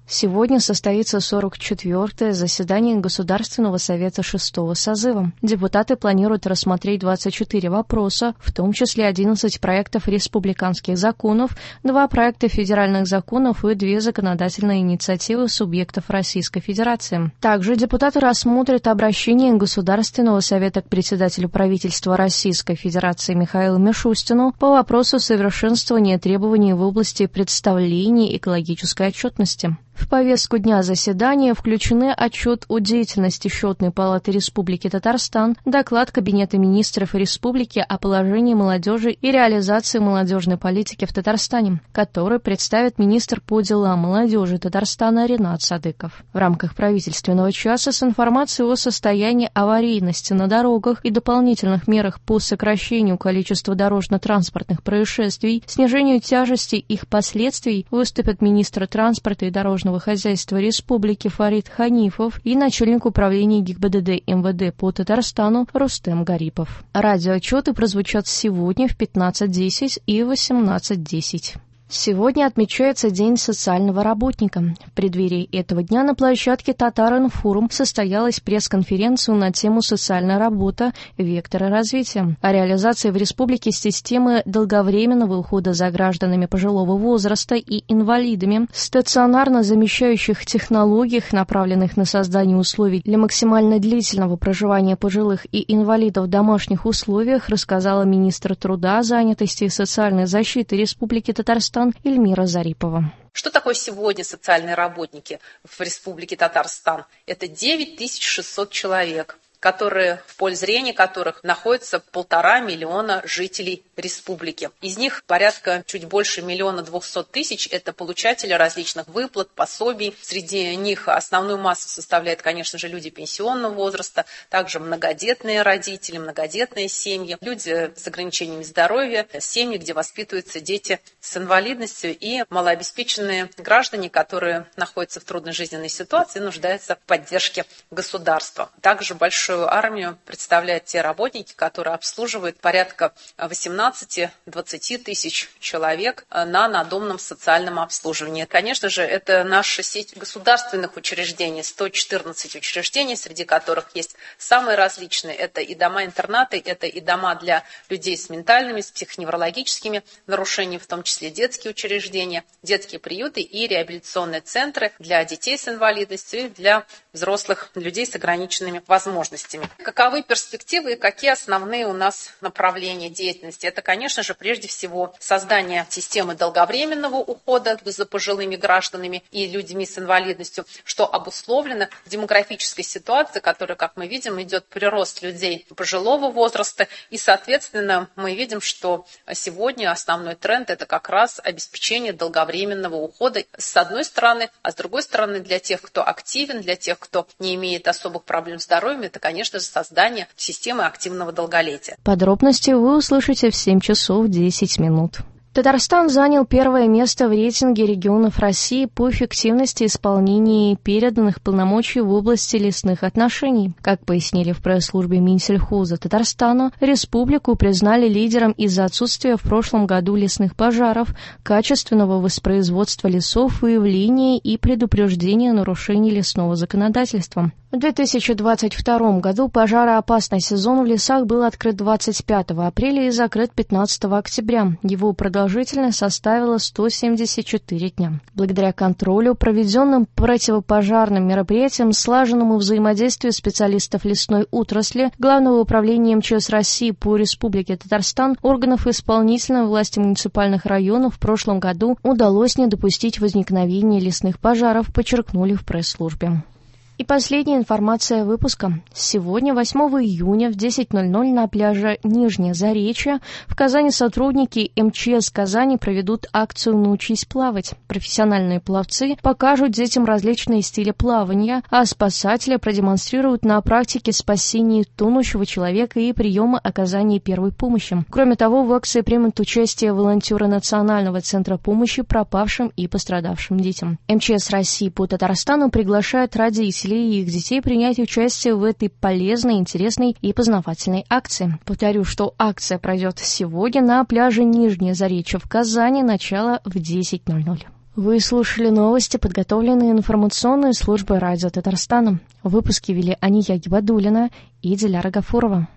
Сегодня состоится 44-е заседание Государственного совета 6-го созыва. Депутаты планируют рассмотреть 24 вопроса, в том числе 11 проектов республиканских законов, 2 проекта федеральных законов и 2 законодательные инициативы субъектов Российской Федерации. Также депутаты рассмотрят обращение Государственного совета к председателю правительства Российской Федерации Михаилу Мишустину по вопросу совершенствования требований в области представления экологической отчетности. В повестку дня заседания включены отчет о деятельности Счетной палаты Республики Татарстан, доклад Кабинета министров Республики о положении молодежи и реализации молодежной политики в Татарстане, который представит министр по делам молодежи Татарстана Ринат Садыков. В рамках правительственного часа с информацией о состоянии аварийности на дорогах и дополнительных мерах по сокращению количества дорожно-транспортных происшествий, снижению тяжести их последствий выступят министр транспорта и дорожного хозяйства Республики Фарид Ханифов и начальник управления ГИБДД МВД по Татарстану Рустем Гарипов. Радиоотчеты прозвучат сегодня в 15:10 и 18:10. Сегодня отмечается День социального работника. В преддверии этого дня на площадке Татар-Информ состоялась пресс-конференция на тему «Социальная работа. Векторы развития». О реализации в республике системы долговременного ухода за гражданами пожилого возраста и инвалидами, стационарно замещающих технологиях, направленных на создание условий для максимально длительного проживания пожилых и инвалидов в домашних условиях, рассказала министр труда, занятости и социальной защиты Республики Татарстан Эльмира Зарипова. Что такое сегодня социальные работники в Республике Татарстан? Это 9600 человек, которые, в поле зрения которых находится 1,5 миллиона жителей республики. Из них порядка чуть больше 1 200 000 – это получатели различных выплат, пособий. Среди них основную массу составляют, конечно же, люди пенсионного возраста, также многодетные родители, многодетные семьи, люди с ограничениями здоровья, семьи, где воспитываются дети с инвалидностью и малообеспеченные граждане, которые находятся в трудной жизненной ситуации и нуждаются в поддержке государства. Также большую армию представляют те работники, которые обслуживают порядка 18-20 тысяч человек на надомном социальном обслуживании. Конечно же, это наша сеть государственных учреждений, 114 учреждений, среди которых есть самые различные. Это и дома-интернаты, это и дома для людей с ментальными, с психоневрологическими нарушениями, в том числе детские учреждения, детские приюты и реабилитационные центры для детей с инвалидностью и для взрослых людей с ограниченными возможностями. Каковы перспективы и какие основные у нас направления деятельности? Это, конечно же, прежде всего создание системы долговременного ухода за пожилыми гражданами и людьми с инвалидностью, что обусловлено демографической ситуацией, которая, как мы видим, идет прирост людей пожилого возраста. И, соответственно, мы видим, что сегодня основной тренд – это как раз обеспечение долговременного ухода с одной стороны, а с другой стороны для тех, кто активен, для тех, кто не имеет особых проблем с здоровьем, это, конечно же, создание системы активного долголетия. Подробности вы услышите в 7 часов 10 минут. Татарстан занял первое место в рейтинге регионов России по эффективности исполнения переданных полномочий в области лесных отношений. Как пояснили в пресс-службе Минсельхоза Татарстана, республику признали лидером из-за отсутствия в прошлом году лесных пожаров, качественного воспроизводства лесов, выявления и предупреждения нарушений лесного законодательства. В 2022 году пожароопасный сезон в лесах был открыт 25 апреля и закрыт 15 октября. Его продолжительность составила 174 дня. Благодаря контролю, проведенным противопожарным мероприятиям, слаженному взаимодействию специалистов лесной отрасли, Главного управления МЧС России по Республике Татарстан, органов исполнительной власти муниципальных районов в прошлом году удалось не допустить возникновения лесных пожаров, подчеркнули в пресс-службе. И последняя информация выпуска. Сегодня, 8 июня, в 10:00 на пляже Нижнее Заречье в Казани сотрудники МЧС Казани проведут акцию «Научись плавать». Профессиональные пловцы покажут детям различные стили плавания, а спасатели продемонстрируют на практике спасение тонущего человека и приемы оказания первой помощи. Кроме того, в акции примут участие волонтеры Национального центра помощи пропавшим и пострадавшим детям. МЧС России по Татарстану приглашает родителей и их детей принять участие в этой полезной, интересной и познавательной акции. Повторю, что акция пройдет сегодня на пляже Нижнее Заречье в Казани, начало в 10:00. Вы слушали новости, подготовленные информационной службой радио Татарстана. В выпуске вели Ания Гибадуллина и Диляра Гафурова.